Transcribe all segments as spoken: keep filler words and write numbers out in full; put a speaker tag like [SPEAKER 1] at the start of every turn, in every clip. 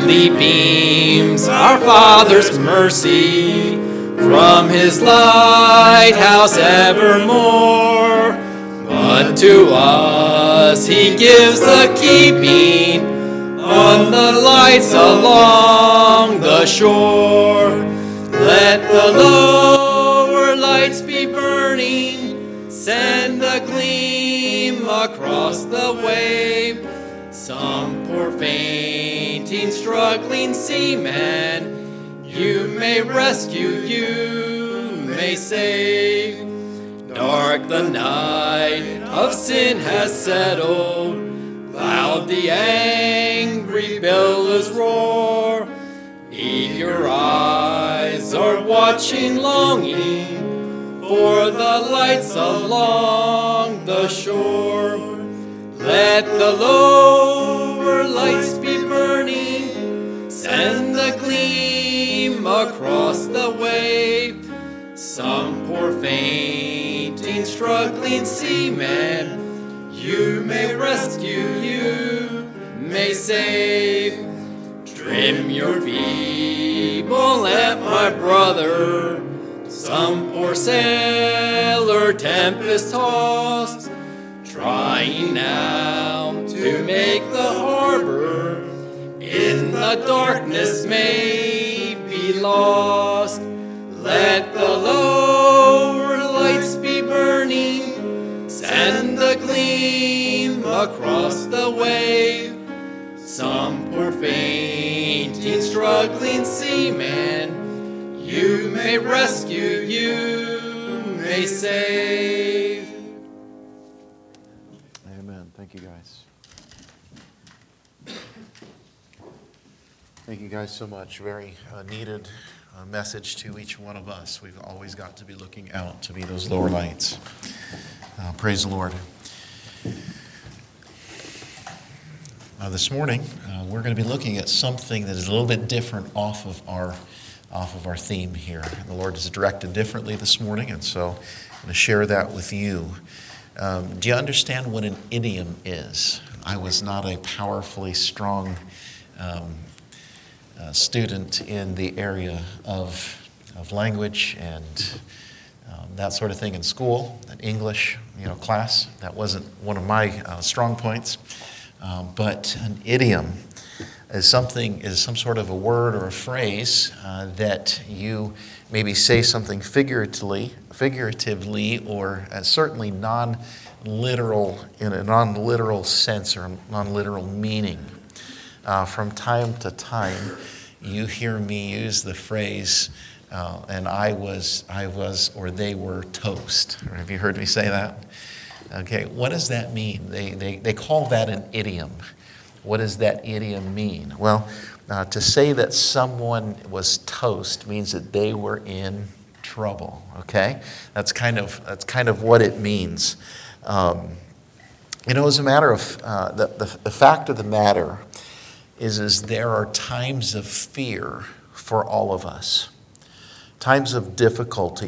[SPEAKER 1] brightly beams our Father's mercy from his lighthouse evermore. But to us he gives the keeping on the lights along the shore. Let the lower lights be burning, send a gleam across the wave. Some poor fainting, struggling seaman you may rescue, you may save. Dark the night of sin has settled, loud the angry billows roar. Eager eyes are watching, longing for the lights along the shore. Let the lower lights be burning, send the gleam across the wave. Some poor fainting, struggling seaman you may rescue, you may save. Trim your feeble lamp, my brother. Some poor sailor tempest tossed, trying now to make the harbor, in the darkness may be lost. Let the lower lights be burning, send the gleam across the wave. Some poor fainting, struggling seaman you may rescue, you may save.
[SPEAKER 2] Amen. Thank you, guys. Thank you guys so much. Very uh, needed uh, message to each one of us. We've always got to be looking out to be those lower lights. Uh, praise the Lord. Uh, this morning, uh, we're going to be looking at something that is a little bit different off of our off of our theme here. The Lord has directed differently this morning, and so I'm going to share that with you. Um, do you understand what an idiom is? I was not a powerfully strong um, uh, student in the area of of language and um, that sort of thing in school. That English, you know, class, that wasn't one of my uh, strong points. Um, but an idiom is something, is some sort of a word or a phrase uh, that you maybe say something figuratively, figuratively, or uh, certainly non-literal, in a non-literal sense or non-literal meaning. Uh, from time to time, you hear me use the phrase, uh, and I was, I was, or they were toast. Have you heard me say that? Okay, what does that mean? They, they, they call that an idiom. What does that idiom mean? Well, uh, to say that someone was toast means that they were in trouble. Okay, that's kind of that's kind of what it means. Um, you know, as a matter of uh, the, the the fact of the matter is, is there are times of fear for all of us, times of difficulty,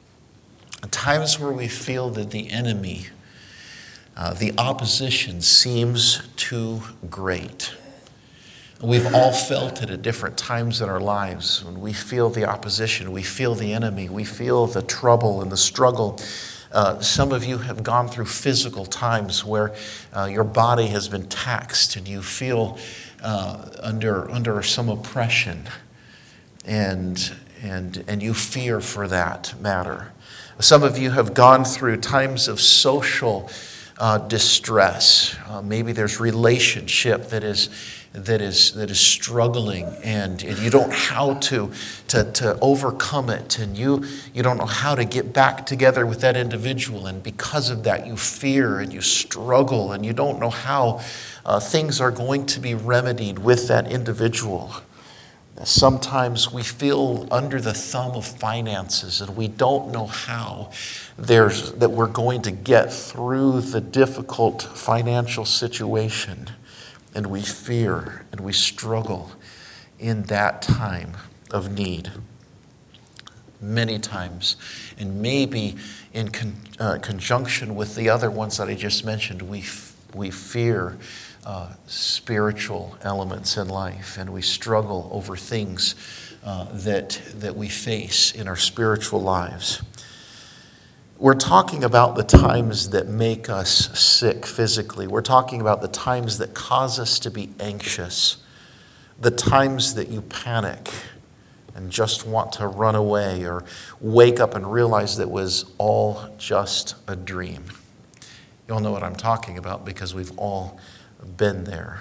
[SPEAKER 2] times where we feel that the enemy, Uh, the opposition seems too great. We've all felt it at different times in our lives. When we feel the opposition, we feel the enemy, we feel the trouble and the struggle. Uh, some of you have gone through physical times where uh, your body has been taxed and you feel uh, under under some oppression, and and and you fear for that matter. Some of you have gone through times of social Uh, distress. Uh, maybe there's relationship that is that is that is struggling, and, and you don't know how to, to to overcome it, and you you don't know how to get back together with that individual, and because of that you fear and you struggle, and you don't know how uh, things are going to be remedied with that individual. Sometimes we feel under the thumb of finances, and we don't know how there's that we're going to get through the difficult financial situation, and we fear and we struggle in that time of need. Many times, and maybe in con, uh, conjunction with the other ones that I just mentioned, we f- We fear uh, spiritual elements in life, and we struggle over things uh, that, that we face in our spiritual lives. We're talking about the times that make us sick physically. We're talking about the times that cause us to be anxious, the times that you panic and just want to run away or wake up and realize that it was all just a dream. You all know what I'm talking about because we've all been there.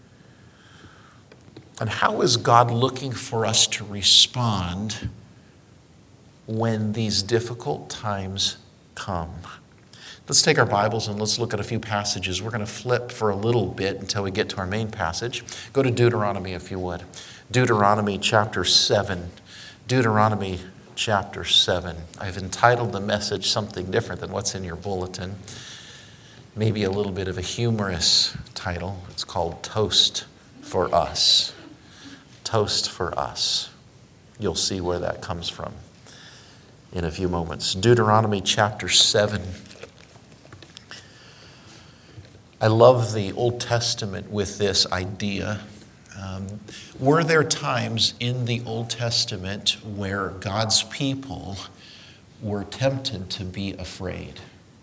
[SPEAKER 2] And how is God looking for us to respond when these difficult times come? Let's take our Bibles and let's look at a few passages. We're going to flip for a little bit until we get to our main passage. Go to Deuteronomy if you would. Deuteronomy chapter seven. Deuteronomy chapter seven. I've entitled the message something different than what's in your bulletin. Maybe a little bit of a humorous title. It's called Toast for Us. Toast for Us. You'll see where that comes from in a few moments. Deuteronomy chapter seven. I love the Old Testament with this idea. Um, were there times in the Old Testament where God's people were tempted to be afraid?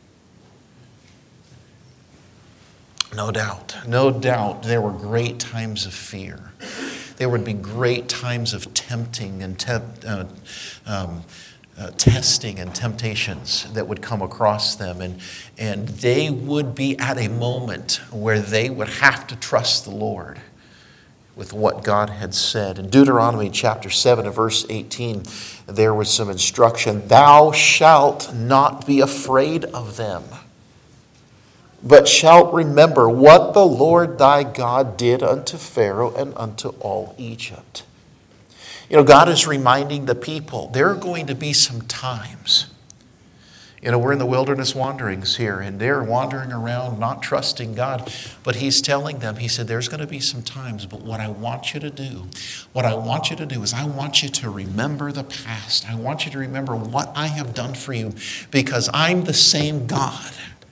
[SPEAKER 2] No doubt. No doubt there were great times of fear. There would be great times of tempting and temp, uh, um, uh, testing and temptations that would come across them. And, and they would be at a moment where they would have to trust the Lord with what God had said. In Deuteronomy chapter seven and verse eighteen, there was some instruction. Thou shalt not be afraid of them, but shalt remember what the Lord thy God did unto Pharaoh and unto all Egypt. You know, God is reminding the people, there are going to be some times. You know, we're in the wilderness wanderings here, and they're wandering around not trusting God. But he's telling them, he said, there's going to be some times, but what I want you to do, what I want you to do is I want you to remember the past. I want you to remember what I have done for you, because I'm the same God.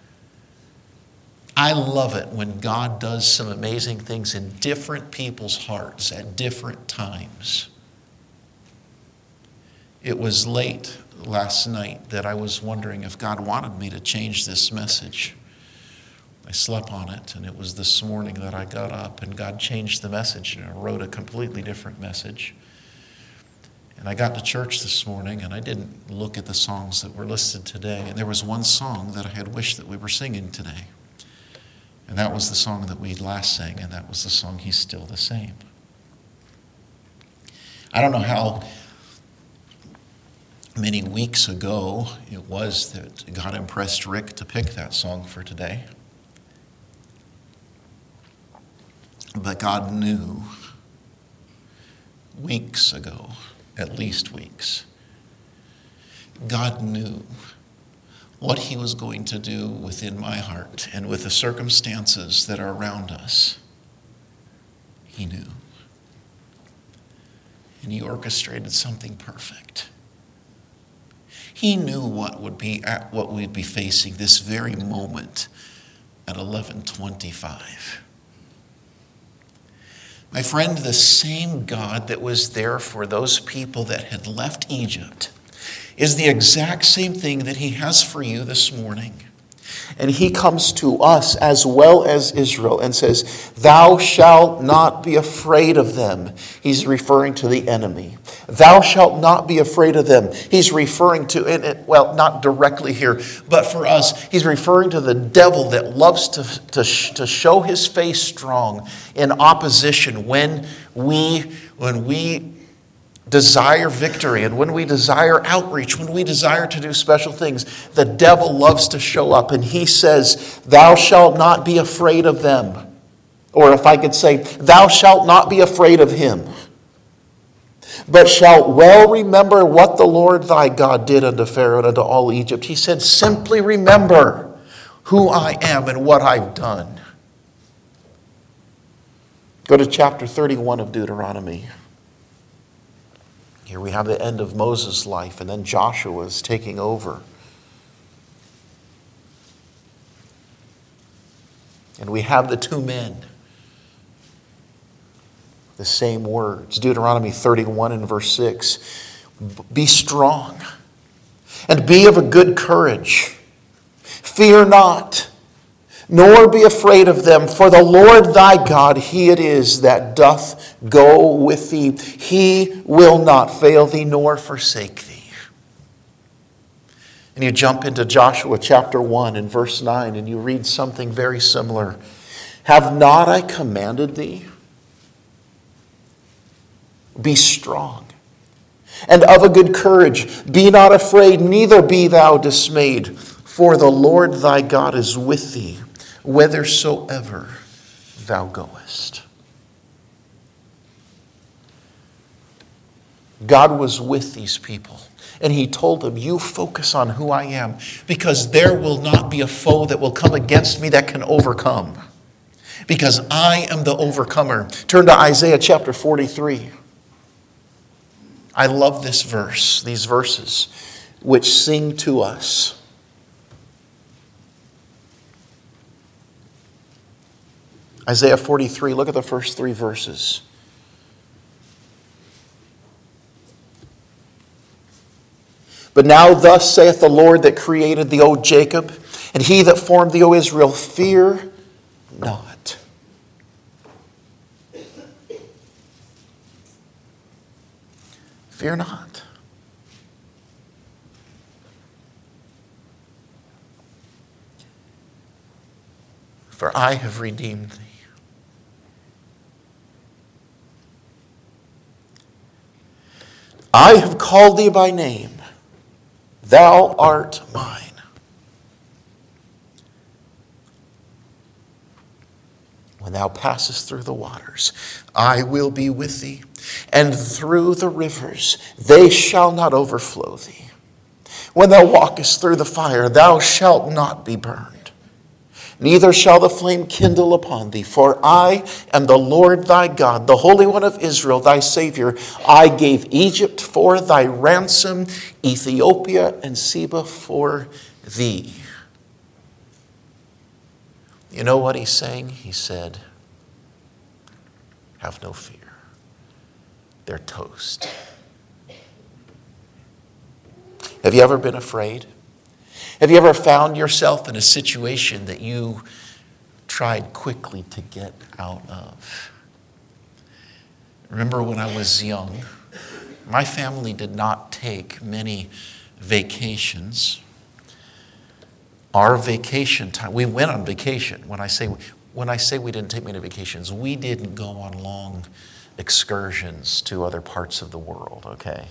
[SPEAKER 2] I love it when God does some amazing things in different people's hearts at different times. It was late last night that I was wondering if God wanted me to change this message. I slept on it, and it was this morning that I got up and God changed the message, and I wrote a completely different message. And I got to church this morning, and I didn't look at the songs that were listed today, and there was one song that I had wished that we were singing today. And that was the song that we last sang, and that was the song, He's Still the Same. I don't know how many weeks ago it was that God impressed Rick to pick that song for today. But God knew weeks ago, at least weeks, God knew what he was going to do within my heart and with the circumstances that are around us. He knew. And he orchestrated something perfect. He knew what would be at what we'd be facing this very moment at eleven twenty-five. My friend, the same God that was there for those people that had left Egypt is the exact same thing that he has for you this morning. And he comes to us as well as Israel and says, thou shalt not be afraid of them. He's referring to the enemy. Thou shalt not be afraid of them. He's referring to, and it, well, not directly here, but for us, he's referring to the devil that loves to, to, to show his face strong in opposition when we, when we desire victory and when we desire outreach, when we desire to do special things. The devil loves to show up, and he says, thou shalt not be afraid of them. Or if I could say, thou shalt not be afraid of him, but shalt well remember what the Lord thy God did unto Pharaoh and unto all Egypt. He said, simply remember who I am and what I've done. Go to chapter thirty-one of Deuteronomy. Here we have the end of Moses' life, and then Joshua is taking over. And we have the two men, the same words. Deuteronomy thirty-one and verse six. Be strong and be of a good courage. Fear not, nor be afraid of them, for the Lord thy God, he it is that doth go with thee. He will not fail thee nor forsake thee. And you jump into Joshua chapter one and verse nine, and you read something very similar. Have not I commanded thee? Be strong and of a good courage. Be not afraid, neither be thou dismayed. For the Lord thy God is with thee, whithersoever thou goest. God was with these people. And he told them, you focus on who I am, because there will not be a foe that will come against me that can overcome. Because I am the overcomer. Turn to Isaiah chapter forty-three. I love this verse, these verses, which sing to us. Isaiah forty-three, look at the first three verses. But now thus saith the Lord that created thee, O Jacob, and he that formed thee, O Israel, fear not. Fear not. For I have redeemed thee. I have called thee by name. Thou art mine. When thou passest through the waters, I will be with thee, and through the rivers, they shall not overflow thee. When thou walkest through the fire, thou shalt not be burned, neither shall the flame kindle upon thee. For I am the Lord thy God, the Holy One of Israel, thy Savior. I gave Egypt for thy ransom, Ethiopia and Seba for thee. You know what he's saying? He said, have no fear. They're toast. Have you ever been afraid? Have you ever found yourself in a situation that you tried quickly to get out of? Remember when I was young, my family did not take many vacations. Our vacation time, we went on vacation. When I say when I say we didn't take many vacations, we didn't go on long excursions to other parts of the world, okay?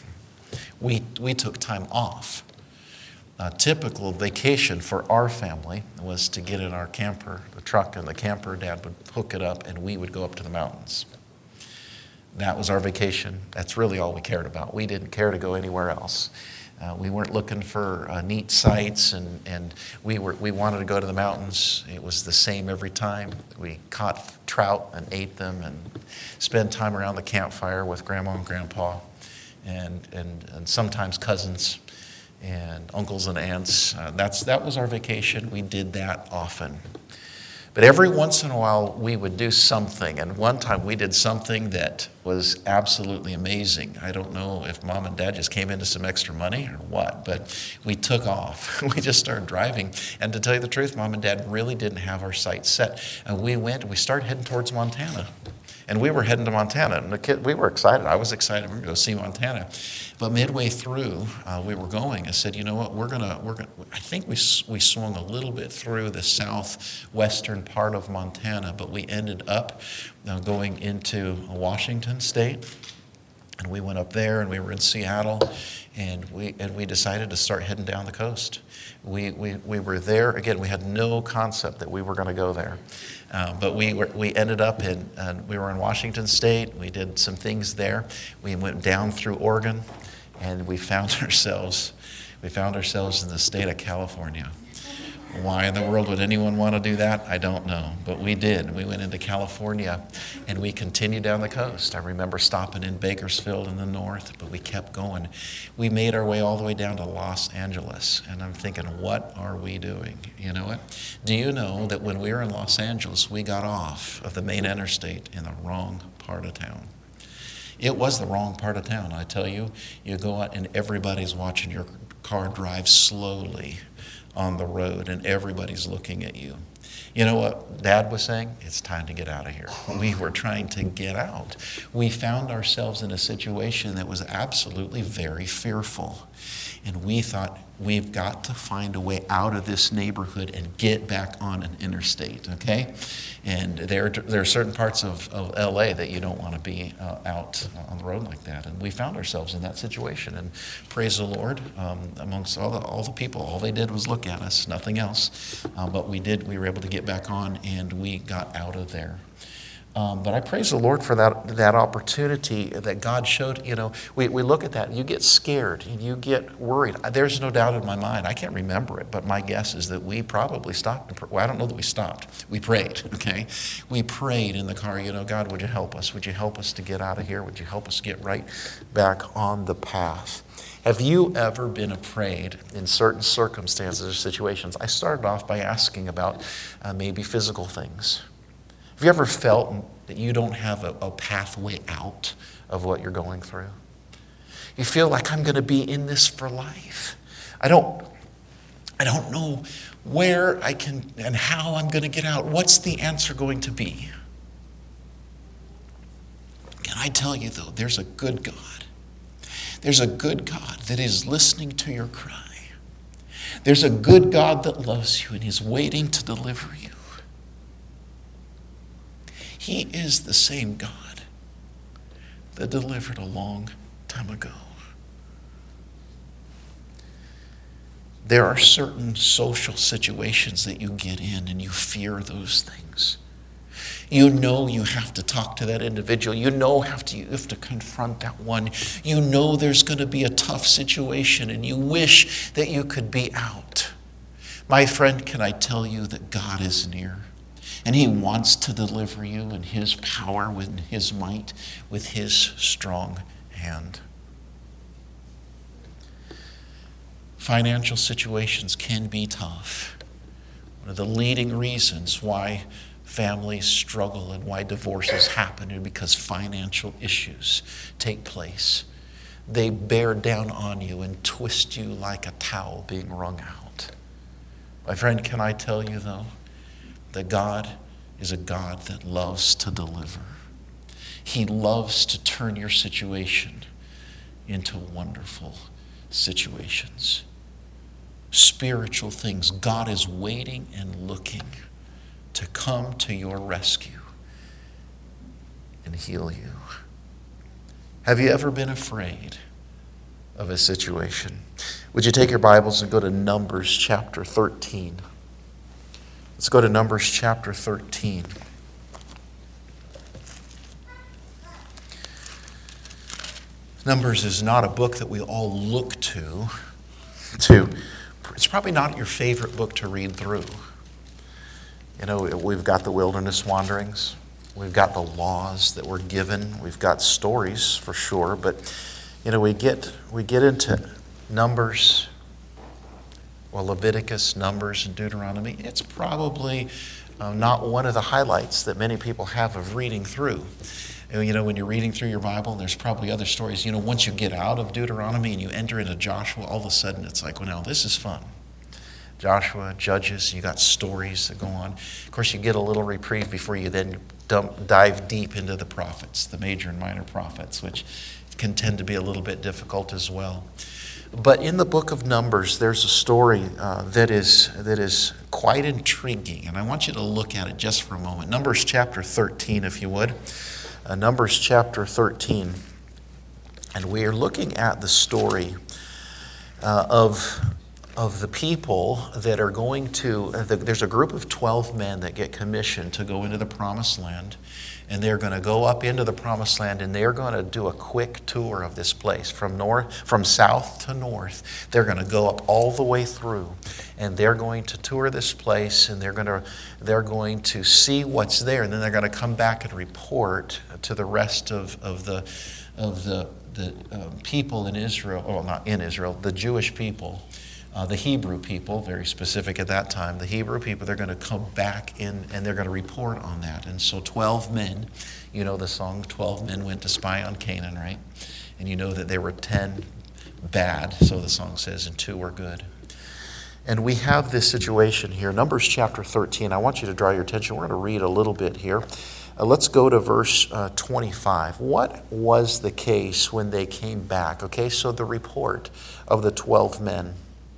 [SPEAKER 2] We we took time off. A typical vacation for our family was to get in our camper, the truck and the camper. Dad would hook it up and we would go up to the mountains. That was our vacation. That's really all we cared about. We didn't care to go anywhere else. Uh, we weren't looking for uh, neat sights, and, and we were we wanted to go to the mountains. It was the same every time. We caught trout and ate them and spent time around the campfire with Grandma and Grandpa and, and, and sometimes cousins and uncles and aunts. Uh, that's that was our vacation. We did that often. But every once in a while, we would do something. And one time we did something that was absolutely amazing. I don't know if Mom and Dad just came into some extra money or what, but we took off. We just started driving. And to tell you the truth, Mom and Dad really didn't have our sights set. And we went, we started heading towards Montana. And we were heading to Montana, and the kid, we were excited. I was excited. We were going to go see Montana. But midway through, uh, we were going. I said, you know what? We're gonna, we're gonna. I think we we swung a little bit through the southwestern part of Montana, but we ended up uh, going into Washington State, and we went up there, and we were in Seattle, and we and we decided to start heading down the coast. We we we were there again. We had no concept that we were going to go there. Uh, but we were, we ended up in, uh, we were in Washington State. We did some things there. We went down through Oregon, and we found ourselves, we found ourselves in the state of California. Why in the world would anyone want to do that? I don't know, but we did. We went into California and we continued down the coast. I remember stopping in Bakersfield in the north, but we kept going. We made our way all the way down to Los Angeles, and I'm thinking, what are we doing? You know what? Do you know that when we were in Los Angeles, we got off of the main interstate in the wrong part of town? It was the wrong part of town, I tell you. You go out and everybody's watching your car drive slowly on the road, and everybody's looking at you. You know what Dad was saying? It's time to get out of here. We were trying to get out. We found ourselves in a situation that was absolutely very fearful. And we thought, we've got to find a way out of this neighborhood and get back on an interstate, okay? And there, there are certain parts of, of L A that you don't want to be uh, out on the road like that. And we found ourselves in that situation. And praise the Lord, um, amongst all the, all the people, all they did was look at us, nothing else. Uh, but we did, we were able to get back on, and we got out of there. Um, but I praise the Lord for that that opportunity that God showed. You know, we, we look at that, and you get scared, and you get worried. There's no doubt in my mind. I can't remember it, but my guess is that we probably stopped. Well, I don't know that we stopped. We prayed, okay? We prayed in the car, you know, God, would you help us? Would you help us to get out of here? Would you help us get right back on the path? Have you ever been afraid in certain circumstances or situations? I started off by asking about uh, maybe physical things. Have you ever felt that you don't have a, a pathway out of what you're going through? You feel like, I'm going to be in this for life. I don't, I don't know where I can and how I'm going to get out. What's the answer going to be? Can I tell you, though, there's a good God. There's a good God that is listening to your cry. There's a good God that loves you, and He's waiting to deliver you. He is the same God that delivered a long time ago. There are certain social situations that you get in and you fear those things. You know you have to talk to that individual. You know have to, you have to confront that one. You know there's going to be a tough situation and you wish that you could be out. My friend, can I tell you that God is near? And He wants to deliver you in His power, with His might, with His strong hand. Financial situations can be tough. One of the leading reasons why families struggle and why divorces happen is because financial issues take place. They bear down on you and twist you like a towel being wrung out. My friend, can I tell you, though, that God is a God that loves to deliver. He loves to turn your situation into wonderful situations. Spiritual things. God is waiting and looking to come to your rescue and heal you. Have you ever been afraid of a situation? Would you take your Bibles and go to Numbers chapter thirteen? Let's go to Numbers chapter thirteen. Numbers is not a book that we all look to. to. It's probably not your favorite book to read through. You know, we've got the wilderness wanderings. We've got the laws that were given. We've got stories for sure. But, you know, we get we get into Numbers, well, Leviticus, Numbers, and Deuteronomy. It's probably uh, not one of the highlights that many people have of reading through. And, you know, when you're reading through your Bible, there's probably other stories. You know, once you get out of Deuteronomy and you enter into Joshua, all of a sudden it's like, well, now this is fun. Joshua, Judges, you got stories that go on. Of course, you get a little reprieve before you then dump, dive deep into the prophets, the major and minor prophets, which can tend to be a little bit difficult as well. But in the book of Numbers, there's a story uh, that is that is quite intriguing, and I want you to look at it just for a moment. Numbers chapter thirteen, if you would. Uh, Numbers chapter thirteen. And we are looking at the story uh, of of the people that are going to, uh, the, there's a group of twelve men that get commissioned to go into the promised land. And they're going to go up into the promised land, and they're going to do a quick tour of this place from north, from south to north. They're going to go up all the way through, and they're going to tour this place, and they're going to they're going to see what's there, and then they're going to come back and report to the rest of, of the of the the uh, people in Israel, well, not in Israel, the Jewish people. Uh, the Hebrew people, very specific at that time, the Hebrew people, they're going to come back in and they're going to report on that. And so twelve men, you know the song, twelve men went to spy on Canaan, right? And you know that there were ten bad, so the song says, and two were good. And we have this situation here, Numbers chapter thirteen. I want you to draw your attention. We're going to read a little bit here. Uh, let's go to verse uh, twenty-five. What was the case when they came back? Okay, so the report of the twelve men.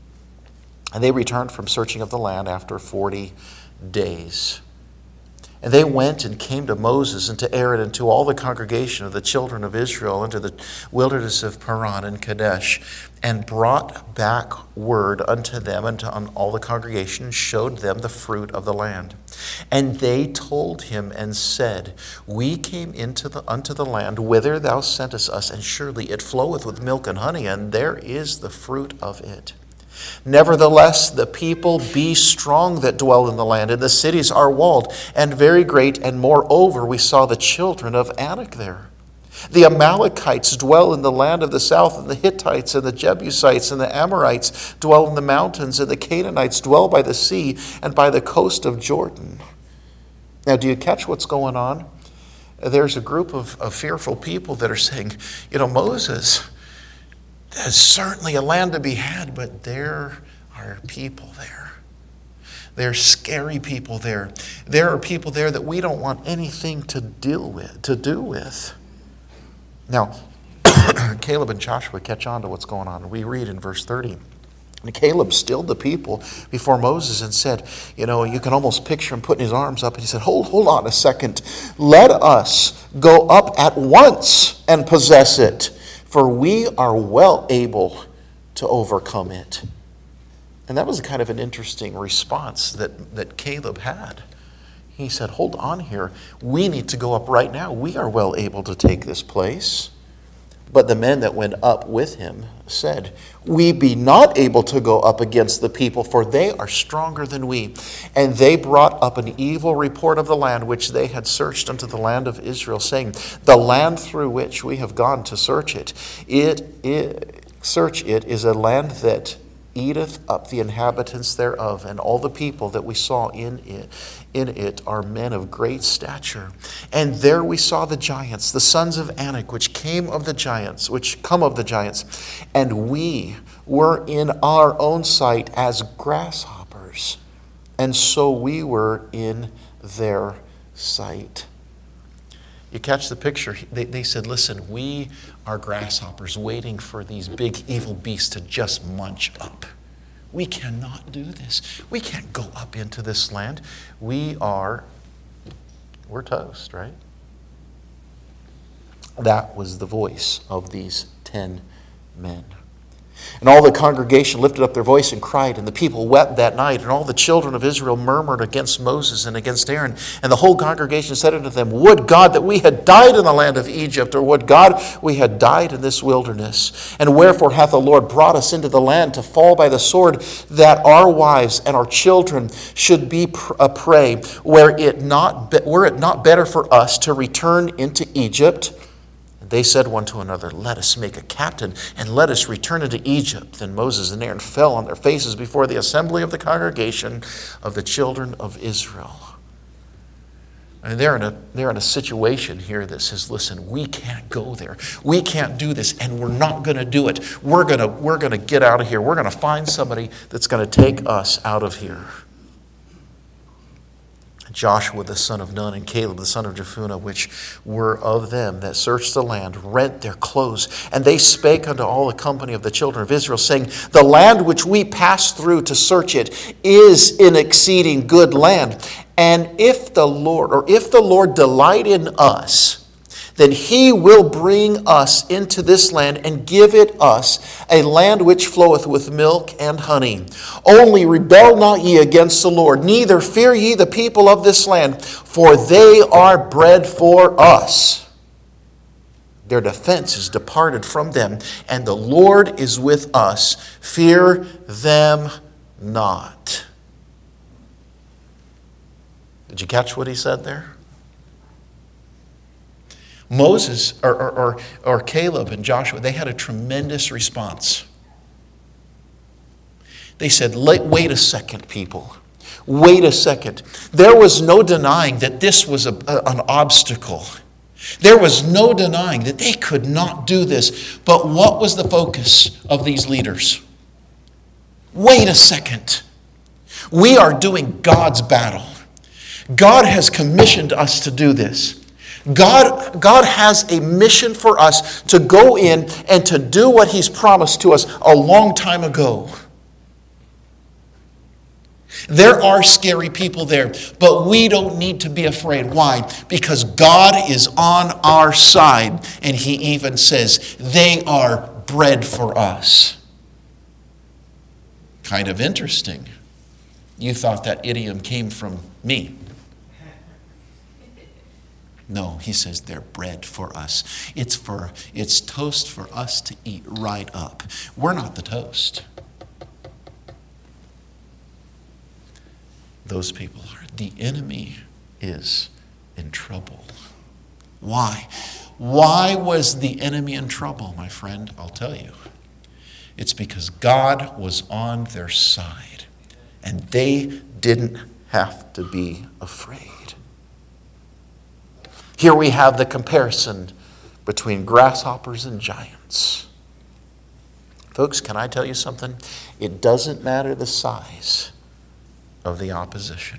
[SPEAKER 2] And they returned from searching of the land after forty days. And they went and came to Moses and to Aaron and to all the congregation of the children of Israel into the wilderness of Paran and Kadesh, and brought back word unto them and to all the congregation, and showed them the fruit of the land. And they told him and said, We came into the unto the land whither thou sentest us, and surely it floweth with milk and honey, and there is the fruit of it. Nevertheless, the people be strong that dwell in the land, and the cities are walled and very great. And moreover, we saw the children of Anak there. The Amalekites dwell in the land of the south, and the Hittites and the Jebusites and the Amorites dwell in the mountains, and the Canaanites dwell by the sea and by the coast of Jordan. Now, do you catch what's going on? There's a group of, of fearful people that are saying, you know, Moses, there's certainly a land to be had, but there are people there. There's scary people there. There are people there that we don't want anything to deal with, to do with. Now, Caleb and Joshua catch on to what's going on. We read in verse thirty. And Caleb stilled the people before Moses and said, you know, you can almost picture him putting his arms up. And he said, hold, hold on a second. Let us go up at once and possess it, for we are well able to overcome it. And that was kind of an interesting response that, that Caleb had. He said, hold on here. We need to go up right now. We are well able to take this place. But the men that went up with him said, We be not able to go up against the people, for they are stronger than we. And they brought up an evil report of the land which they had searched unto the land of Israel, saying, The land through which we have gone to search it, it, it search it is a land that eateth up the inhabitants thereof, and all the people that we saw in it in it are men of great stature. And there we saw the giants, the sons of Anak, which came of the giants, which come of the giants, and we were in our own sight as grasshoppers, and so we were in their sight. You catch the picture? They, they said, listen, we are grasshoppers waiting for these big evil beasts to just munch up. We cannot do this. We can't go up into this land. We are, we're toast, right? That was the voice of these ten men. And all the congregation lifted up their voice and cried, and the people wept that night. And all the children of Israel murmured against Moses and against Aaron. And the whole congregation said unto them, Would God that we had died in the land of Egypt, or would God we had died in this wilderness? And wherefore hath the Lord brought us into the land to fall by the sword, that our wives and our children should be a prey? Were it not, were it not better for us to return into Egypt? They said one to another, Let us make a captain, and let us return into Egypt. Then Moses and Aaron fell on their faces before the assembly of the congregation of the children of Israel. And they're in a, they're in a situation here that says, listen, we can't go there. We can't do this, and we're not going to do it. We're going to, we're going to get out of here. We're going to find somebody that's going to take us out of here. Joshua the son of Nun and Caleb the son of Jephunneh, which were of them that searched the land, rent their clothes. And they spake unto all the company of the children of Israel, saying, The land which we passed through to search it is an exceeding good land. And if the Lord, or if the Lord delight in us, then he will bring us into this land and give it us, a land which floweth with milk and honey. Only rebel not ye against the Lord, neither fear ye the people of this land, for they are bread for us. Their defense is departed from them, and the Lord is with us. Fear them not. Did you catch what he said there? Moses or, or, or, or Caleb and Joshua, they had a tremendous response. They said, wait a second, people. Wait a second. There was no denying that this was a, a, an obstacle. There was no denying that they could not do this. But what was the focus of these leaders? Wait a second. We are doing God's battle. God has commissioned us to do this. God, God has a mission for us to go in and to do what he's promised to us a long time ago. There are scary people there, but we don't need to be afraid. Why? Because God is on our side, and he even says they are bread for us. Kind of interesting. You thought that idiom came from me. No, he says they're bread for us. It's for it's toast for us to eat right up. We're not the toast. Those people are. The enemy is in trouble. Why? Why was the enemy in trouble, my friend? I'll tell you. It's because God was on their side, and they didn't have to be afraid. Here we have the comparison between grasshoppers and giants. Folks, can I tell you something? It doesn't matter the size of the opposition.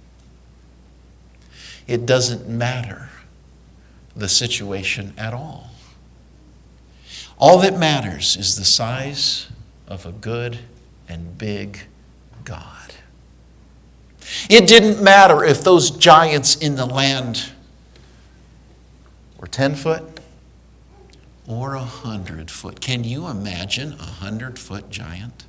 [SPEAKER 2] It doesn't matter the situation at all. All that matters is the size of a good and big God. It didn't matter if those giants in the land were ten foot or a hundred foot. Can you imagine a hundred foot giant?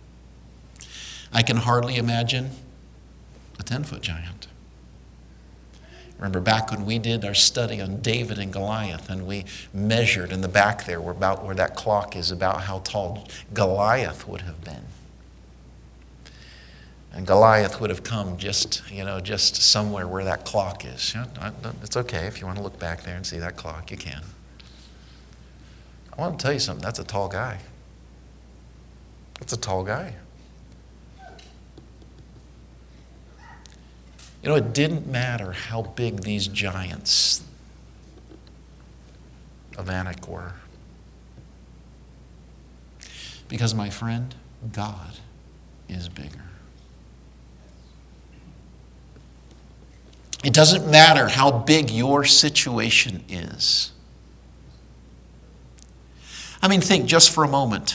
[SPEAKER 2] I can hardly imagine a ten foot giant. Remember back when we did our study on David and Goliath, and we measured in the back there, where about where that clock is, about how tall Goliath would have been. And Goliath would have come just, you know, just somewhere where that clock is. You know, it's okay if you want to look back there and see that clock, you can. I want to tell you something. That's a tall guy. That's a tall guy. You know, it didn't matter how big these giants of Anak were. Because, my friend, God is bigger. It doesn't matter how big your situation is. I mean, think just for a moment.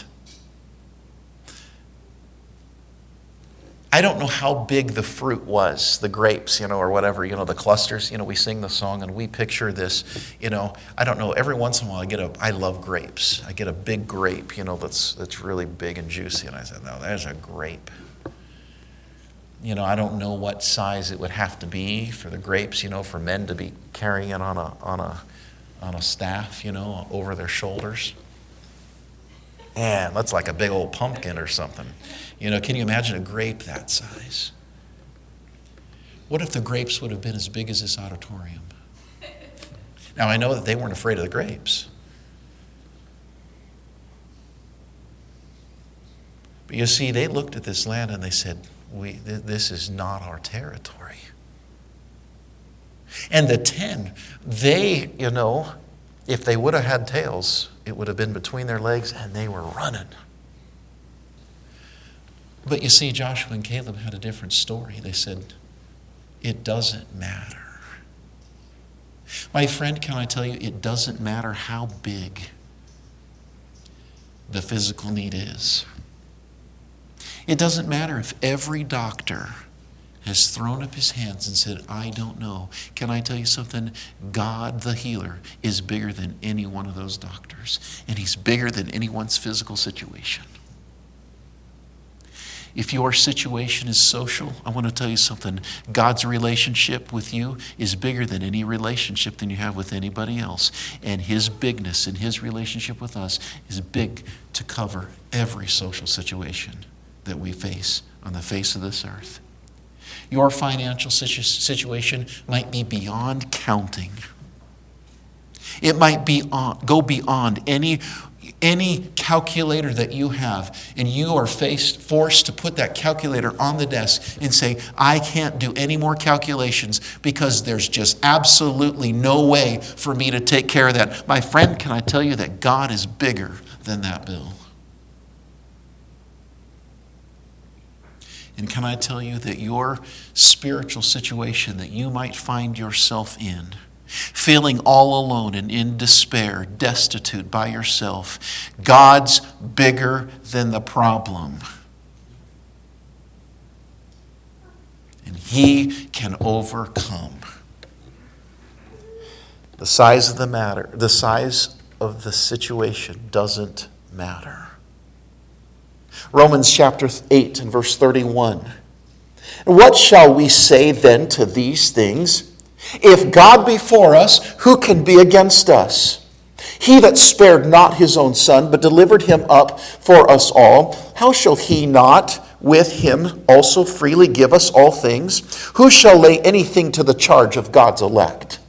[SPEAKER 2] I don't know how big the fruit was, the grapes, you know, or whatever, you know, the clusters. You know, we sing the song and we picture this, you know, I don't know, every once in a while I get a, I love grapes. I get a big grape, you know, that's that's really big and juicy. And I said, no, there's a grape. You know, I don't know what size it would have to be for the grapes, you know, for men to be carrying it on a on a on a staff, you know, over their shoulders. Man, that's like a big old pumpkin or something. You know, can you imagine a grape that size? What if the grapes would have been as big as this auditorium? Now, I know that they weren't afraid of the grapes. But you see, they looked at this land and they said, "We, th- this is not our territory." And the ten, they, you know, if they would have had tails, it would have been between their legs and they were running. But you see, Joshua and Caleb had a different story. They said, it doesn't matter. My friend, can I tell you, it doesn't matter how big the physical need is. It doesn't matter if every doctor has thrown up his hands and said, I don't know. Can I tell you something? God, the healer, is bigger than any one of those doctors. And he's bigger than anyone's physical situation. If your situation is social, I want to tell you something. God's relationship with you is bigger than any relationship than you have with anybody else. And his bigness in his relationship with us is big to cover every social situation that we face on the face of this earth. Your financial situ- situation might be beyond counting. It might be on, go beyond any Any calculator that you have, and you are faced, forced to put that calculator on the desk and say, I can't do any more calculations because there's just absolutely no way for me to take care of that. My friend, can I tell you that God is bigger than that bill? And can I tell you that your spiritual situation that you might find yourself in, feeling all alone and in despair, destitute by yourself, God's bigger than the problem. And he can overcome. The size of the matter, the size of the situation doesn't matter. Romans chapter eight and verse thirty-one. What shall we say then to these things? If God be for us, who can be against us? He that spared not his own son, but delivered him up for us all, how shall he not with him also freely give us all things? Who shall lay anything to the charge of God's elect?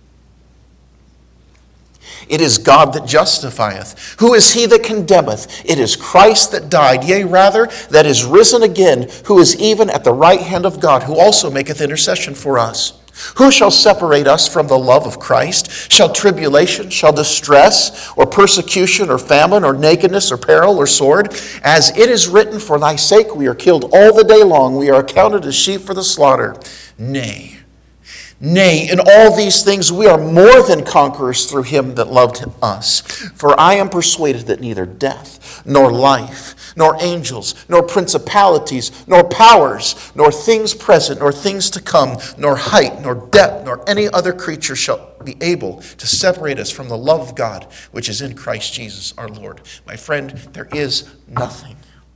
[SPEAKER 2] It is God that justifieth. Who is he that condemneth? It is Christ that died, yea, rather, that is risen again, who is even at the right hand of God, who also maketh intercession for us. Who shall separate us from the love of Christ? Shall tribulation, shall distress, or persecution, or famine, or nakedness, or peril, or sword? As it is written, for thy sake we are killed all the day long. We are accounted as sheep for the slaughter. Nay, Nay, in all these things we are more than conquerors through him that loved us. For I am persuaded that neither death, nor life, nor angels, nor principalities, nor powers, nor things present, nor things to come, nor height, nor depth, nor any other creature shall be able to separate us from the love of God, which is in Christ Jesus our Lord. My friend, there is nothing,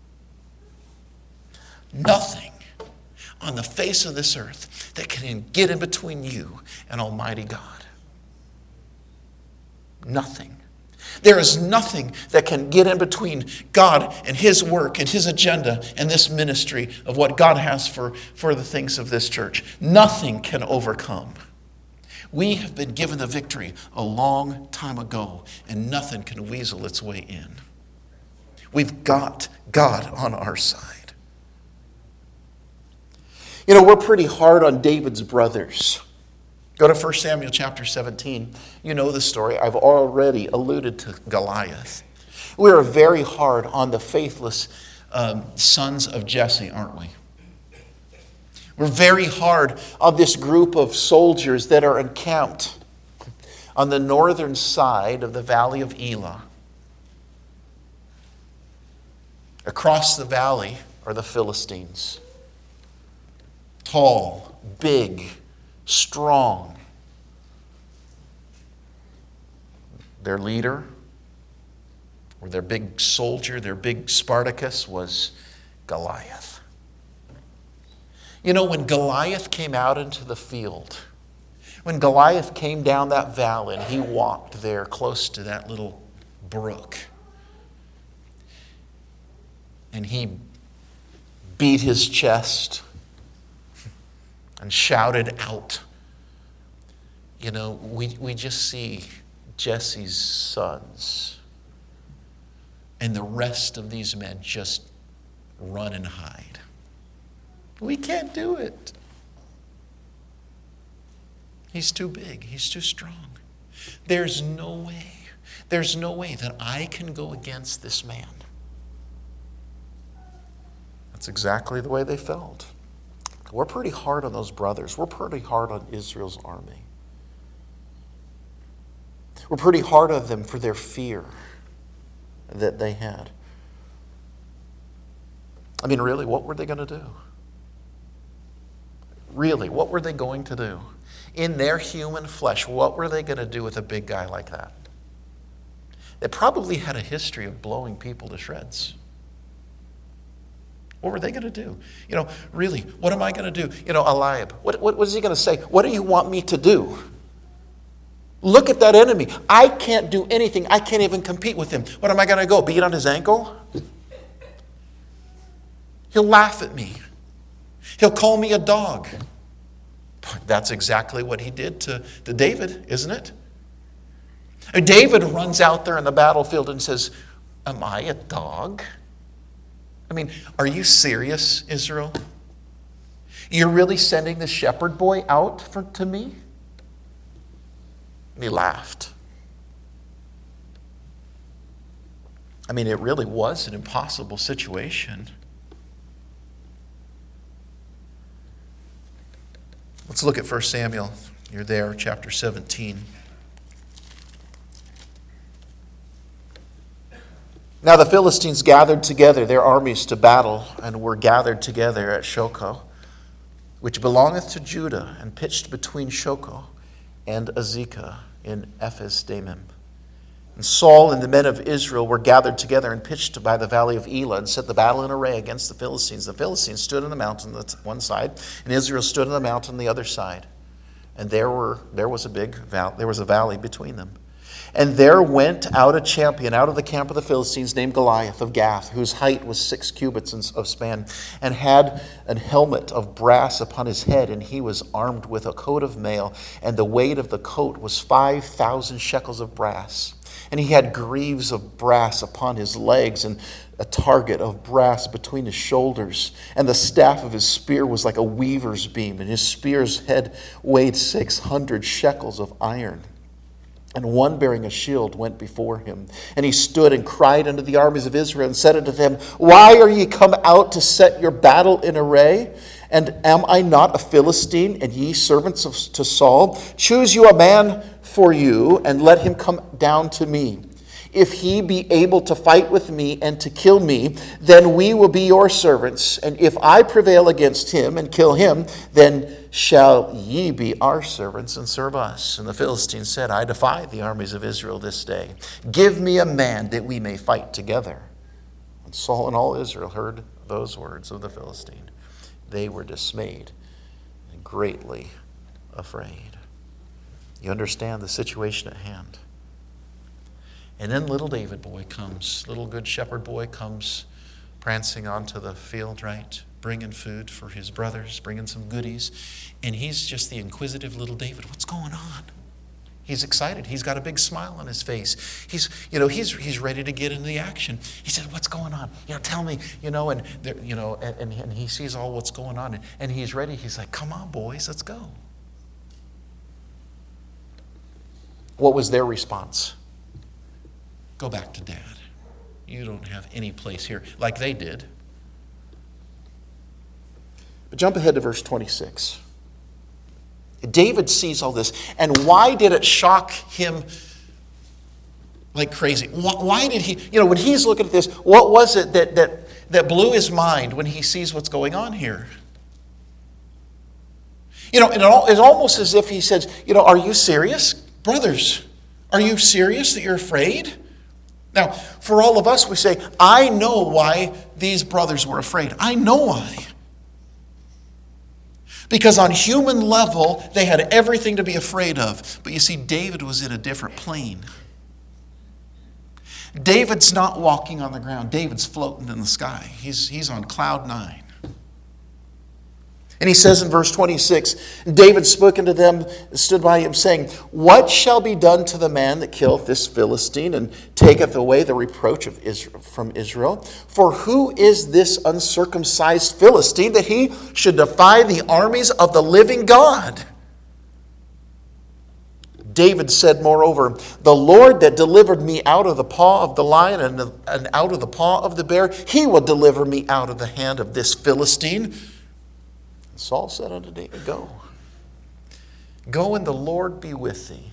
[SPEAKER 2] nothing on the face of this earth that can get in between you and Almighty God. Nothing. There is nothing that can get in between God and his work and his agenda and this ministry of what God has for, for the things of this church. Nothing can overcome. We have been given the victory a long time ago, and nothing can weasel its way in. We've got God on our side. You know, we're pretty hard on David's brothers. Go to First Samuel chapter seventeen. You know the story. I've already alluded to Goliath. We are very hard on the faithless um, sons of Jesse, aren't we? We're very hard on this group of soldiers that are encamped on the northern side of the valley of Elah. Across the valley are the Philistines. Tall, big, strong. Their leader, or their big soldier, their big Spartacus, was Goliath. You know, when Goliath came out into the field, when Goliath came down that valley and he walked there close to that little brook, and he beat his chest and shouted out, you know, we, we just see Jesse's sons and the rest of these men just run and hide. We can't do it. He's too big. He's too strong. There's no way. There's no way that I can go against this man. That's exactly the way they felt. We're pretty hard on those brothers. We're pretty hard on Israel's army. We're pretty hard on them for their fear that they had. I mean, really, what were they going to do? Really, what were they going to do? In their human flesh, what were they going to do with a big guy like that? They probably had a history of blowing people to shreds. What were they going to do? You know, really, what am I going to do? You know, Eliab, what, what, what is he going to say? What do you want me to do? Look at that enemy. I can't do anything. I can't even compete with him. What am I going to go? Beat on his ankle? He'll laugh at me. He'll call me a dog. That's exactly what he did to, to David, isn't it? David runs out there in the battlefield and says, am I a dog? I mean, are you serious, Israel? You're really sending the shepherd boy out for, to me? And he laughed. I mean, it really was an impossible situation. Let's look at First Samuel. You're there, chapter seventeen. Now the Philistines gathered together their armies to battle, and were gathered together at Shochoh, which belongeth to Judah, and pitched between Shochoh and Azekah in Ephes-dammim. And Saul and the men of Israel were gathered together and pitched by the valley of Elah, and set the battle in array against the Philistines. The Philistines stood on the mountain on one side, and Israel stood on the mountain on the other side. And there were there was a big val- there was a valley between them. And there went out a champion out of the camp of the Philistines named Goliath of Gath, whose height was six cubits of span, and had an helmet of brass upon his head, and he was armed with a coat of mail, and the weight of the coat was five thousand shekels of brass. And he had greaves of brass upon his legs, and a target of brass between his shoulders. And the staff of his spear was like a weaver's beam, and his spear's head weighed six hundred shekels of iron. And one bearing a shield went before him. And he stood and cried unto the armies of Israel, and said unto them, why are ye come out to set your battle in array? And am I not a Philistine, and ye servants of, to Saul? Choose you a man for you, and let him come down to me. If he be able to fight with me and to kill me, then we will be your servants. And if I prevail against him and kill him, then shall ye be our servants and serve us. And the Philistines said, I defy the armies of Israel this day. Give me a man that we may fight together. When Saul and all Israel heard those words of the Philistine, they were dismayed and greatly afraid. You understand the situation at hand. And then little David boy comes, little good shepherd boy comes prancing onto the field, right? Bringing food for his brothers, bringing some goodies. And he's just the inquisitive little David. What's going on? He's excited. He's got a big smile on his face. He's, you know, he's he's ready to get into the action. He said, what's going on? You know, tell me, you know, and, you know, and, and, and he sees all what's going on. And, and he's ready. He's like, come on, boys, let's go. What was their response? Go back to Dad. You don't have any place here, like they did. But jump ahead to verse twenty-six. David sees all this, and why did it shock him like crazy? Why did he, you know, when he's looking at this, what was it that that that blew his mind when he sees what's going on here? You know, and it's almost as if he says, you know, are you serious? Brothers, are you serious that you're afraid? Now, for all of us, we say, I know why these brothers were afraid. I know why. Because on human level, they had everything to be afraid of. But you see, David was in a different plane. David's not walking on the ground. David's floating in the sky. He's, he's on cloud nine. And he says in verse twenty-six, David spoke unto them, stood by him, saying, what shall be done to the man that killeth this Philistine, and taketh away the reproach of Israel from Israel? For who is this uncircumcised Philistine, that he should defy the armies of the living God? David said, moreover, the Lord that delivered me out of the paw of the lion and, and out of the paw of the bear, he will deliver me out of the hand of this Philistine. Saul said unto David, go. Go, and the Lord be with thee.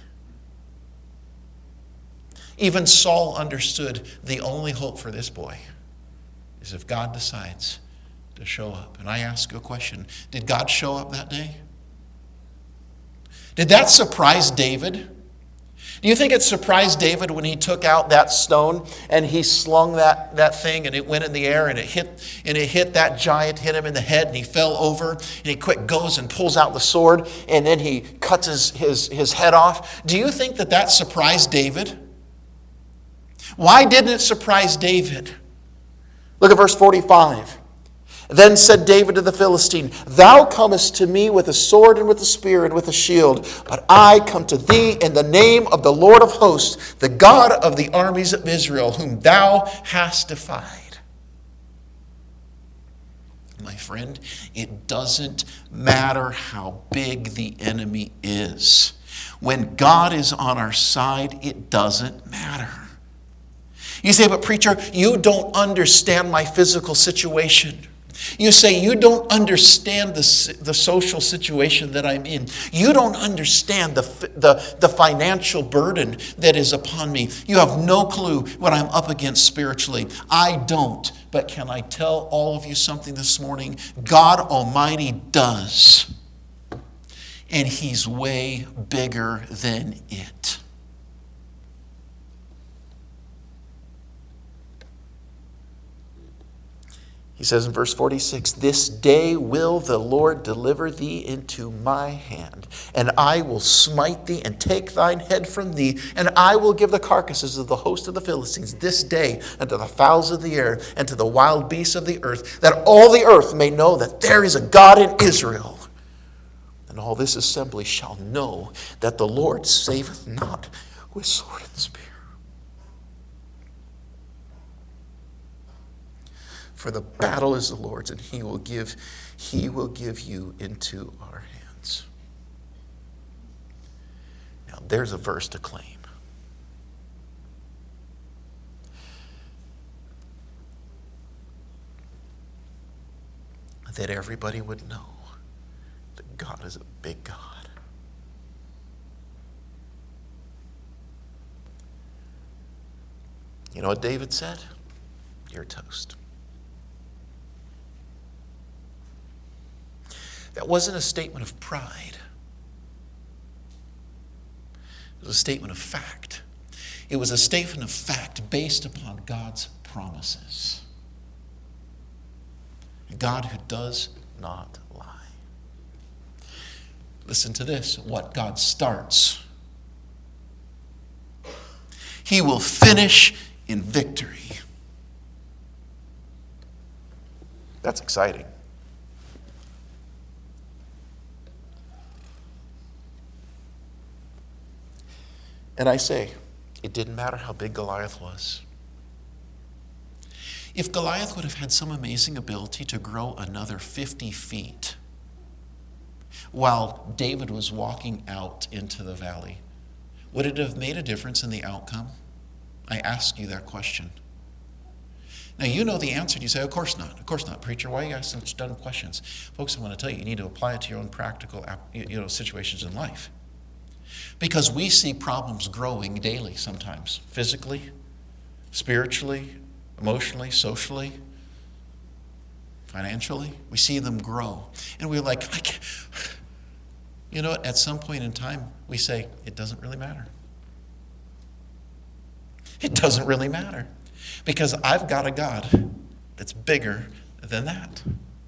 [SPEAKER 2] Even Saul understood the only hope for this boy is if God decides to show up. And I ask a question. Did God show up that day? Did that surprise David? Do you think it surprised David when he took out that stone and he slung that, that thing and it went in the air and it hit and it hit that giant, hit him in the head, and he fell over, and he quick goes and pulls out the sword, and then he cuts his, his, his head off? Do you think that that surprised David? Why didn't it surprise David? Look at verse forty-five. Then said David to the Philistine, Thou comest to me with a sword and with a spear and with a shield, but I come to thee in the name of the Lord of hosts, the God of the armies of Israel, whom thou hast defied. My friend, it doesn't matter how big the enemy is. When God is on our side, it doesn't matter. You say, but preacher, you don't understand my physical situation. You say, you don't understand the, the social situation that I'm in. You don't understand the, the, the financial burden that is upon me. You have no clue what I'm up against spiritually. I don't. But can I tell all of you something this morning? God Almighty does. And He's way bigger than it. He says in verse forty-six, This day will the Lord deliver thee into my hand, and I will smite thee and take thine head from thee, and I will give the carcasses of the host of the Philistines this day unto the fowls of the air and to the wild beasts of the earth, that all the earth may know that there is a God in Israel. And all this assembly shall know that the Lord saveth not with sword and spear. For the battle is the Lord's, and he will give, he will give you into our hands. Now, there's a verse to claim. That everybody would know that God is a big God. You know what David said? You're toast. That wasn't a statement of pride. It was a statement of fact. It was a statement of fact based upon God's promises. A God who does not lie. Listen to this. What God starts, He will finish in victory. That's exciting. And I say, it didn't matter how big Goliath was. If Goliath would have had some amazing ability to grow another fifty feet while David was walking out into the valley, would it have made a difference in the outcome? I ask you that question. Now, you know the answer, and you say, of course not. Of course not, preacher. Why are you asking such dumb questions? Folks, I want to tell you, you need to apply it to your own practical you know, situations in life. Because we see problems growing daily sometimes, physically, spiritually, emotionally, socially, financially. We see them grow. And we're like, I can't. You know what? At some point in time, we say, it doesn't really matter. It doesn't really matter. Because I've got a God that's bigger than that.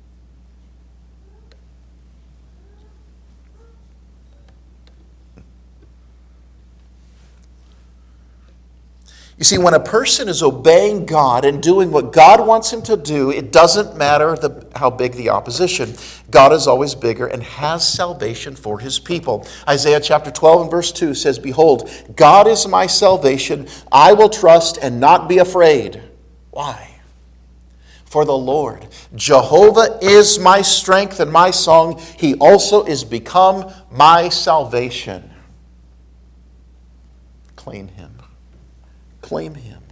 [SPEAKER 2] You see, when a person is obeying God and doing what God wants him to do, it doesn't matter the, how big the opposition. God is always bigger and has salvation for his people. Isaiah chapter twelve and verse two says, Behold, God is my salvation. I will trust and not be afraid. Why? For the Lord, Jehovah is my strength and my song. He also is become my salvation. Claim him. Claim him.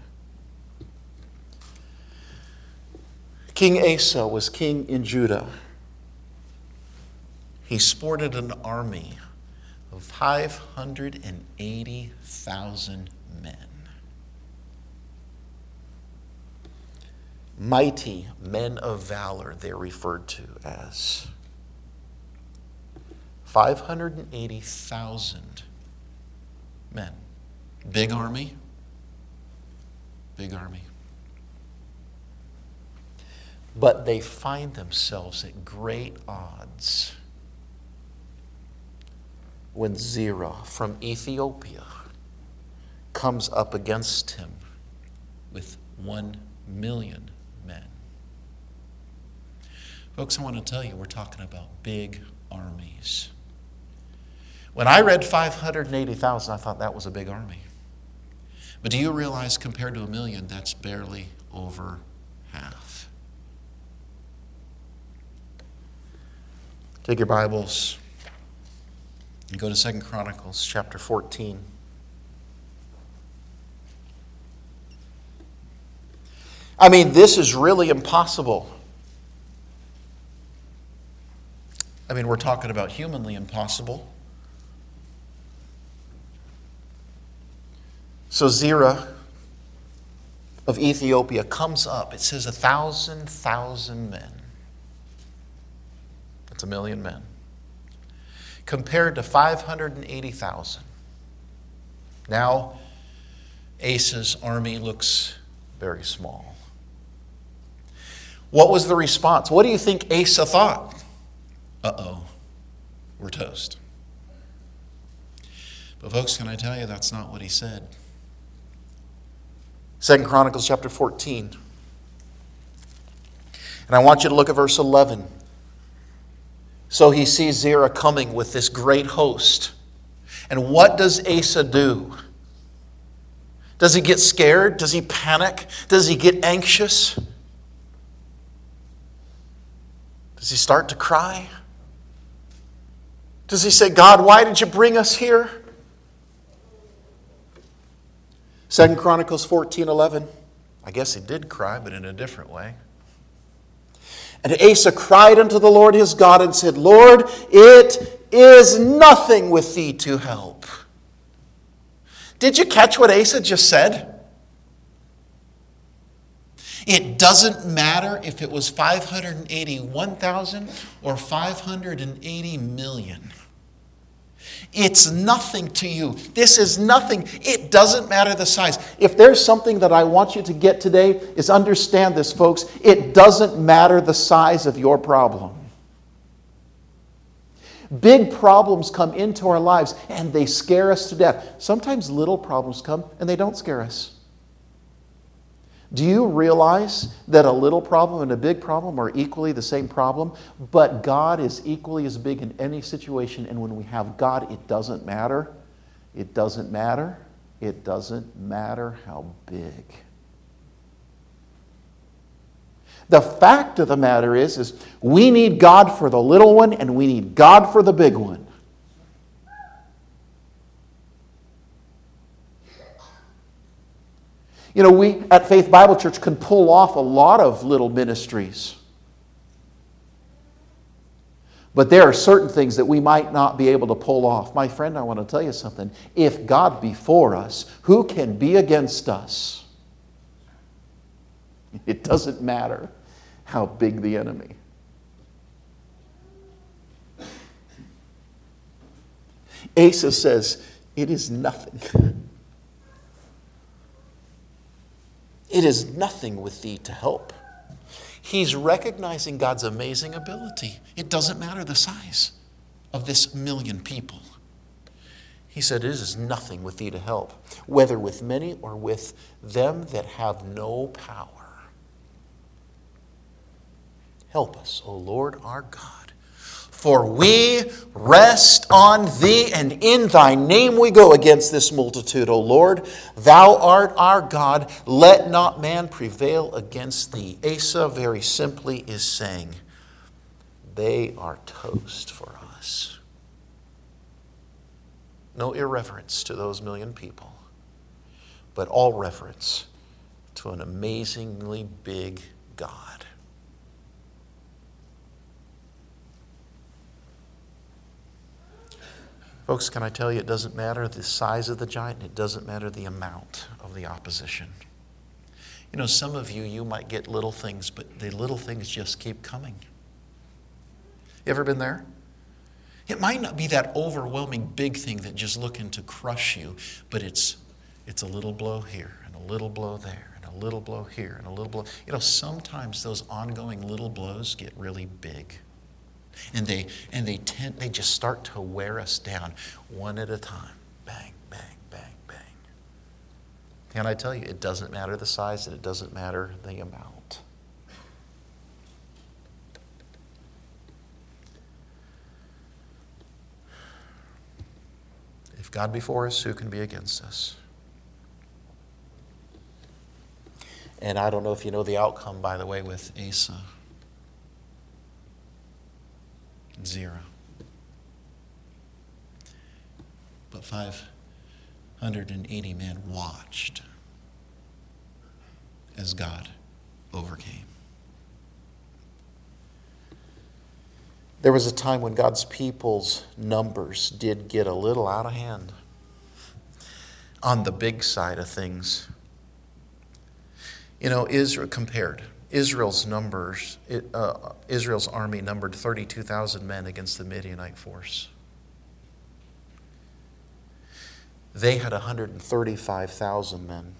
[SPEAKER 2] King Asa was king in Judah. He sported an army of five hundred eighty thousand men. Mighty men of valor, they're referred to as. five hundred eighty thousand men. Big army. Big army. But they find themselves at great odds when Zerah from Ethiopia comes up against him with one million men. Folks, I want to tell you, we're talking about big armies. When I read five hundred eighty thousand, I thought that was a big army. But do you realize compared to a million, that's barely over half? Take your Bibles and go to Second Chronicles chapter fourteen. I mean, this is really impossible. I mean, we're talking about humanly impossible. So Zerah of Ethiopia comes up. It says a thousand, thousand men. That's a million men. Compared to five hundred eighty thousand. Now, Asa's army looks very small. What was the response? What do you think Asa thought? Uh-oh, we're toast. But folks, can I tell you, that's not what he said. Second Chronicles chapter fourteen. And I want you to look at verse eleven. So he sees Zerah coming with this great host. And what does Asa do? Does he get scared? Does he panic? Does he get anxious? Does he start to cry? Does he say, God, why did you bring us here? Second Chronicles fourteen eleven. I guess he did cry, but in a different way. And Asa cried unto the Lord his God and said, Lord, it is nothing with thee to help. Did you catch what Asa just said? It doesn't matter if it was five hundred eighty-one thousand or five hundred eighty million. It's nothing to you. This is nothing. It doesn't matter the size. If there's something that I want you to get today, is understand this, folks. It doesn't matter the size of your problem. Big problems come into our lives and they scare us to death. Sometimes little problems come and they don't scare us. Do you realize that a little problem and a big problem are equally the same problem? But God is equally as big in any situation. And when we have God, it doesn't matter. It doesn't matter. It doesn't matter how big. The fact of the matter is, is we need God for the little one and we need God for the big one. You know, we at Faith Bible Church can pull off a lot of little ministries. But there are certain things that we might not be able to pull off. My friend, I want to tell you something. If God be for us, who can be against us? It doesn't matter how big the enemy. Asa says, it is nothing. It is nothing with thee to help. He's recognizing God's amazing ability. It doesn't matter the size of this million people. He said, it is nothing with thee to help, whether with many or with them that have no power. Help us, O Lord our God. For we rest on thee, and in thy name we go against this multitude, O Lord. Thou art our God. Let not man prevail against thee. Asa very simply is saying, they are toast for us. No irreverence to those million people, but all reverence to an amazingly big God. Folks, can I tell you, it doesn't matter the size of the giant, and it doesn't matter the amount of the opposition. You know, some of you, you might get little things, but the little things just keep coming. You ever been there? It might not be that overwhelming big thing that just looking to crush you, but it's it's a little blow here and a little blow there and a little blow here and a little blow. You know, sometimes those ongoing little blows get really big. And they and they tend they just start to wear us down one at a time. Bang, bang, bang, bang. Can I tell you, it doesn't matter the size and it doesn't matter the amount. If God be for us, who can be against us? And I don't know if you know the outcome, by the way, with Asa. Zero. But five hundred eighty men watched as God overcame. There was a time when God's people's numbers did get a little out of hand on the big side of things. You know, Israel compared. Israel's numbers, uh, Israel's army numbered thirty-two thousand men against the Midianite force. They had one hundred thirty-five thousand men.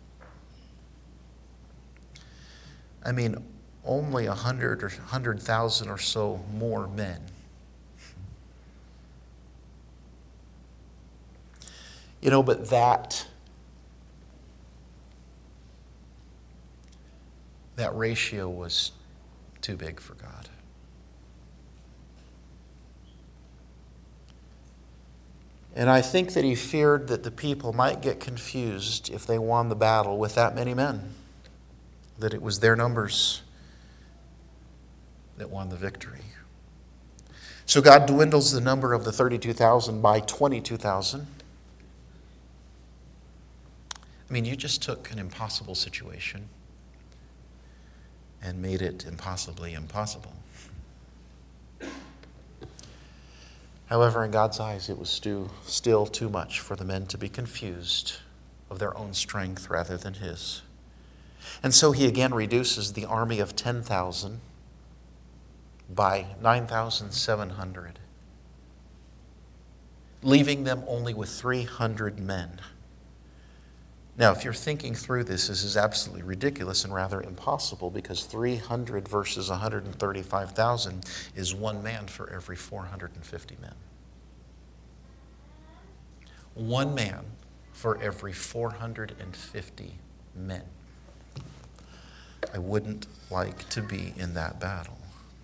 [SPEAKER 2] I mean, only one hundred or one hundred thousand or so more men. You know, but that that ratio was too big for God. And I think that he feared that the people might get confused if they won the battle with that many men, that it was their numbers that won the victory. So God dwindles the number of the thirty-two thousand by twenty-two thousand. I mean, you just took an impossible situation and made it impossibly impossible. However, in God's eyes, it was still, still too much for the men to be confused of their own strength rather than his. And so he again reduces the army of ten thousand by nine thousand seven hundred, leaving them only with three hundred men. Now, if you're thinking through this, this is absolutely ridiculous and rather impossible, because three hundred versus one hundred thirty-five thousand is one man for every four hundred fifty men. One man for every four hundred fifty men. I wouldn't like to be in that battle.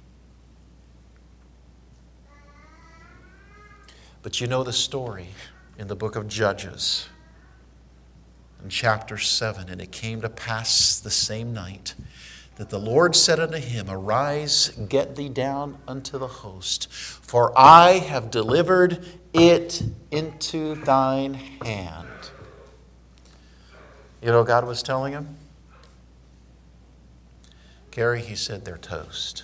[SPEAKER 2] But you know the story in the book of Judges. In chapter seven, and it came to pass the same night that the Lord said unto him, Arise, get thee down unto the host, for I have delivered it into thine hand. You know what God was telling him? Carrie, he said, they're toast.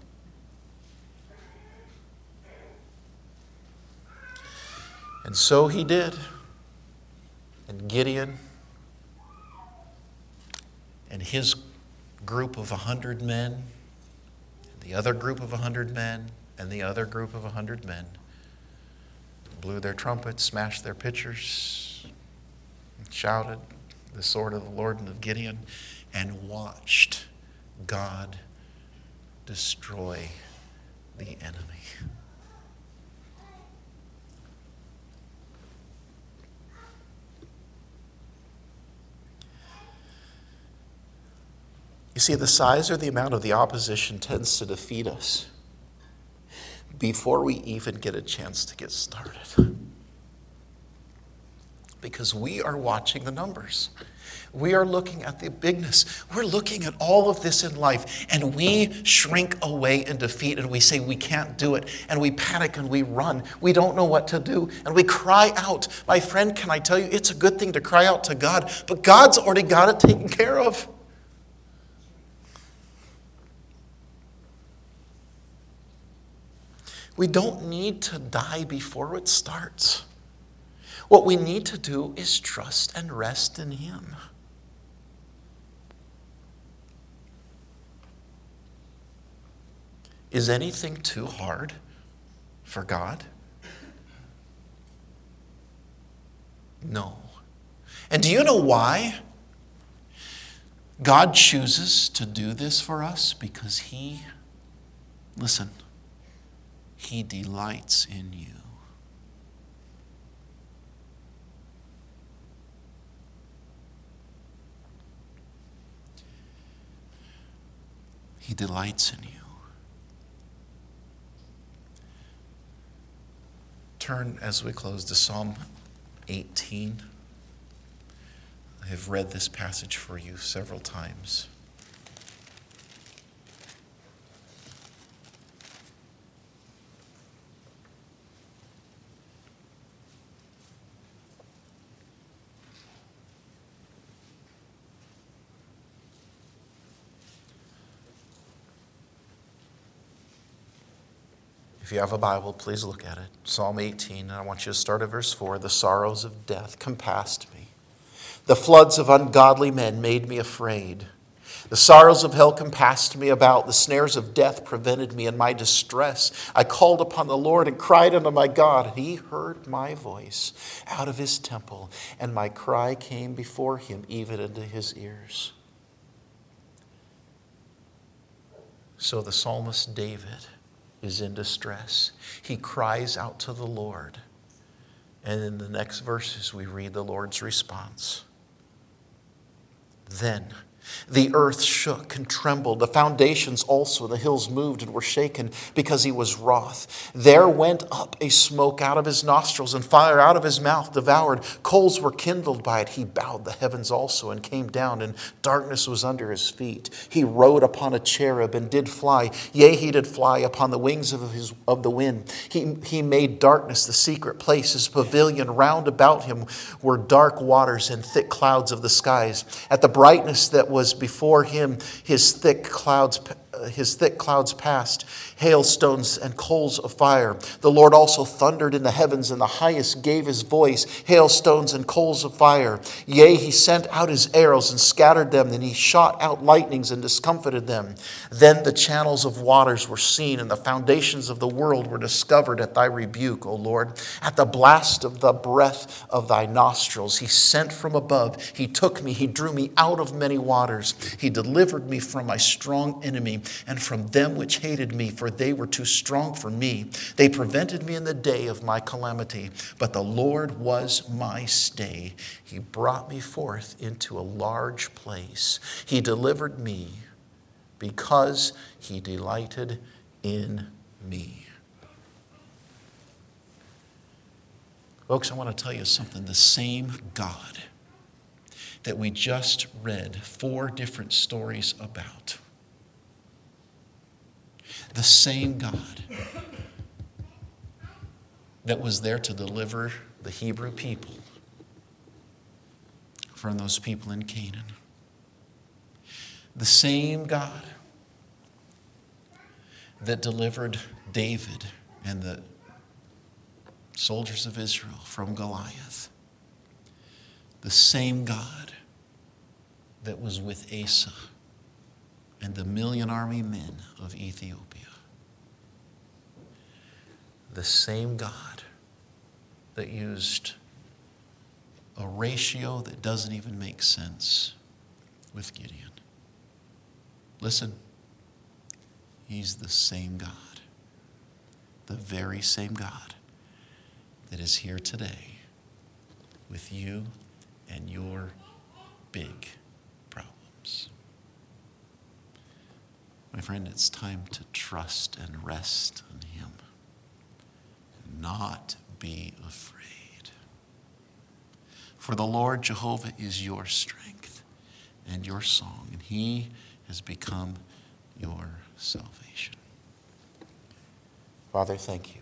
[SPEAKER 2] And so he did. And Gideon and his group of a hundred men, and the other group of a hundred men, and the other group of a hundred men blew their trumpets, smashed their pitchers, shouted the sword of the Lord and of Gideon, and watched God destroy the enemy. You see, the size or the amount of the opposition tends to defeat us before we even get a chance to get started. Because we are watching the numbers. We are looking at the bigness. We're looking at all of this in life, and we shrink away in defeat, and we say we can't do it, and we panic and we run. We don't know what to do, and we cry out. My friend, can I tell you, it's a good thing to cry out to God, but God's already got it taken care of. We don't need to die before it starts. What we need to do is trust and rest in Him. Is anything too hard for God? No. And do you know why God chooses to do this for us? Because he, listen, he delights in you. He delights in you. Turn as we close to Psalm eighteen. I have read this passage for you several times. If you have a Bible, please look at it. Psalm eighteen, and I want you to start at verse four. The sorrows of death compassed me. The floods of ungodly men made me afraid. The sorrows of hell compassed me about. The snares of death prevented me in my distress. I called upon the Lord and cried unto my God. He heard my voice out of his temple, and my cry came before him, even into his ears. So the psalmist David is in distress. He cries out to the Lord. And in the next verses, we read the Lord's response. Then the earth shook and trembled. The foundations also, the hills moved and were shaken because he was wroth. There went up a smoke out of his nostrils, and fire out of his mouth devoured. Coals were kindled by it. He bowed the heavens also and came down, and darkness was under his feet. He rode upon a cherub and did fly. Yea, he did fly upon the wings of his of the wind. He, he made darkness the secret place. His pavilion round about him were dark waters and thick clouds of the skies. At the brightness that was before him, his thick clouds his thick clouds passed, hailstones and coals of fire. The Lord also thundered in the heavens, and the highest gave his voice, hailstones and coals of fire. Yea, he sent out his arrows and scattered them, and he shot out lightnings and discomfited them. Then the channels of waters were seen, and the foundations of the world were discovered at thy rebuke, O Lord. At the blast of the breath of thy nostrils, he sent from above. He took me, he drew me out of many waters. He delivered me from my strong enemy, and from them which hated me, for they were too strong for me. They prevented me in the day of my calamity, but the Lord was my stay. He brought me forth into a large place. He delivered me because he delighted in me. Folks, I want to tell you something. The same God that we just read four different stories about, the same God that was there to deliver the Hebrew people from those people in Canaan. The same God that delivered David and the soldiers of Israel from Goliath. The same God that was with Asa and the million army men of Ethiopia. The same God that used a ratio that doesn't even make sense with Gideon. Listen, he's the same God, the very same God that is here today with you and your big problems. My friend, it's time to trust and rest in him. Not be afraid. For the Lord Jehovah is your strength and your song, and he has become your salvation. Father, thank you.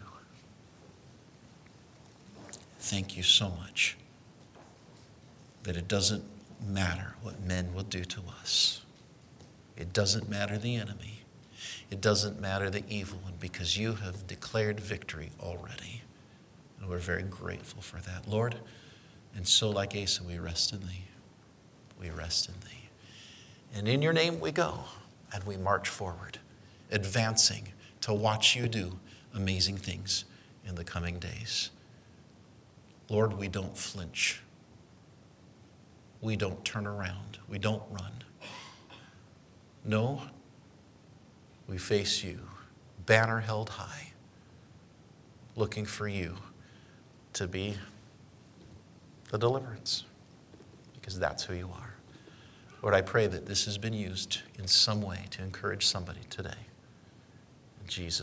[SPEAKER 2] Thank you so much that it doesn't matter what men will do to us. It doesn't matter the enemy. It doesn't matter the evil one, because you have declared victory already. And we're very grateful for that, Lord. And so like Asa, we rest in thee. We rest in thee. And in your name we go, and we march forward, advancing to watch you do amazing things in the coming days. Lord, we don't flinch. We don't turn around. We don't run. No, we face you, banner held high, looking for you to be the deliverance, because that's who you are. Lord, I pray that this has been used in some way to encourage somebody today. In Jesus'